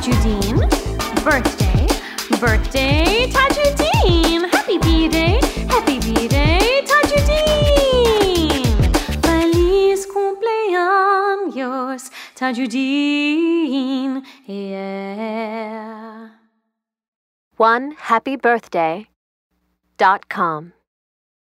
Tajudeen. Birthday, birthday, Tajudeen. Happy B-Day, Tajudeen. Feliz cumpleaños, Tajudeen. Yeah. OneHappyBirthday.com